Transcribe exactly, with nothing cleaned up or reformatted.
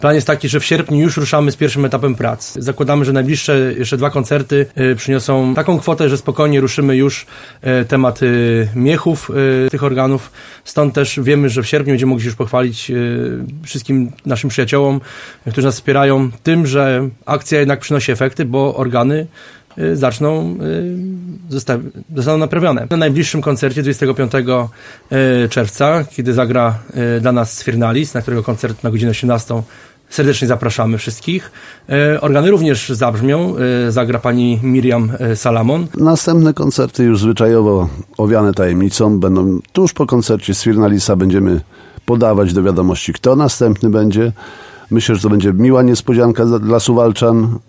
Plan jest taki, że w sierpniu już ruszamy z pierwszym etapem prac. Zakładamy, że najbliższe jeszcze dwa koncerty przyniosą taką kwotę, że spokojnie ruszymy już temat miechów tych organów. Stąd też wiemy, że w sierpniu będziemy mogli się już pochwalić wszystkim naszym przyjaciołom, którzy nas wspierają tym, że akcja jednak przynosi efekty, bo organy zaczną, zostaną naprawione. Na najbliższym koncercie dwudziestego piątego czerwca, kiedy zagra dla nas Sfirnalis, na którego koncert na godzinę osiemnastą serdecznie zapraszamy wszystkich. Organy również zabrzmią, zagra pani Miriam Salamon. Następne koncerty już zwyczajowo owiane tajemnicą będą tuż po koncercie Sfirnalisa. Będziemy podawać do wiadomości, kto następny będzie. Myślę, że to będzie miła niespodzianka dla Suwalczan.